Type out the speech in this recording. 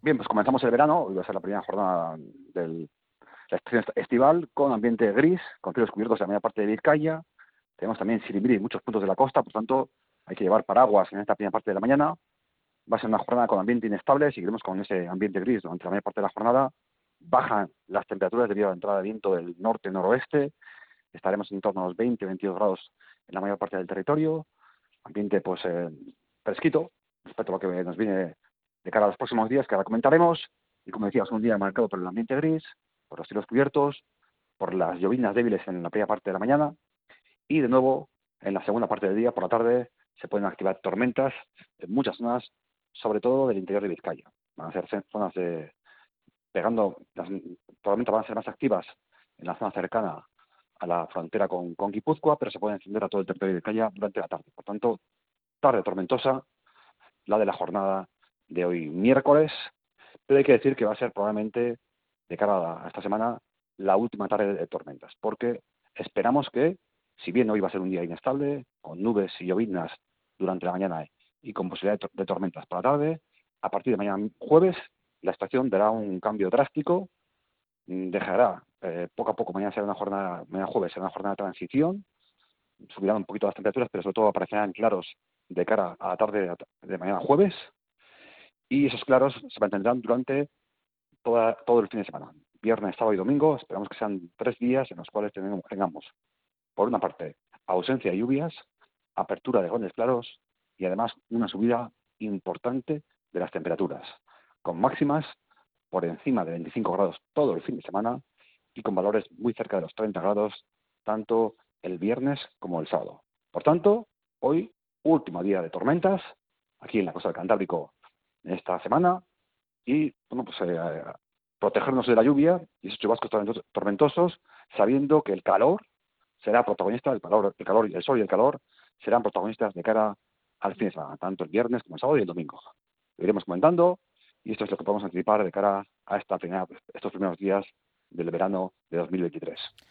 Bien, pues comenzamos el verano. Hoy va a ser la primera jornada de la estación estival con ambiente gris, con cielos cubiertos en la mayor parte de Vizcaya. Tenemos también sirimiri en muchos puntos de la costa, por tanto hay que llevar paraguas en esta primera parte de la mañana. Va a ser una jornada con ambiente inestable, seguiremos con ese ambiente gris durante la mayor parte de la jornada. Bajan las temperaturas debido a la entrada de viento del norte-noroeste. Estaremos en torno a los 20-22 grados en la mayor parte del territorio. Ambiente pues fresquito respecto a lo que nos viene de cara a los próximos días, que ahora comentaremos. Y como decíamos, un día marcado por el ambiente gris, por los cielos cubiertos, por las llovinas débiles en la primera parte de la mañana, y de nuevo, en la segunda parte del día, por la tarde, se pueden activar tormentas en muchas zonas, sobre todo del interior de Vizcaya. Van a ser zonas de pegando, las tormentas van a ser más activas en la zona cercana a la frontera con Guipúzcoa, pero se pueden extender a todo el territorio de Vizcaya durante la tarde. Por tanto, tarde tormentosa, la de la jornada de hoy miércoles, pero hay que decir que va a ser probablemente, de cara a esta semana, la última tarde de tormentas, porque esperamos que, si bien hoy va a ser un día inestable, con nubes y lloviznas durante la mañana y con posibilidad de tormentas por la tarde, a partir de mañana jueves, la estación dará un cambio drástico, dejará poco a poco, mañana jueves será una jornada de transición, subirán un poquito las temperaturas, pero sobre todo aparecerán claros de cara a la tarde de mañana jueves, y esos claros se mantendrán durante todo el fin de semana. Viernes, sábado y domingo, esperamos que sean 3 días en los cuales tengamos, por una parte, ausencia de lluvias, apertura de grandes claros y además una subida importante de las temperaturas, con máximas por encima de 25 grados todo el fin de semana y con valores muy cerca de los 30 grados, tanto el viernes como el sábado. Por tanto, hoy, último día de tormentas, aquí en la costa del Cantábrico esta semana, y bueno, pues protegernos de la lluvia y esos chubascos tormentosos, sabiendo que el calor será protagonista, el calor y el sol y el calor serán protagonistas de cara al fin de semana, tanto el viernes como el sábado y el domingo. Lo iremos comentando y esto es lo que podemos anticipar de cara a estos primeros días del verano de 2023.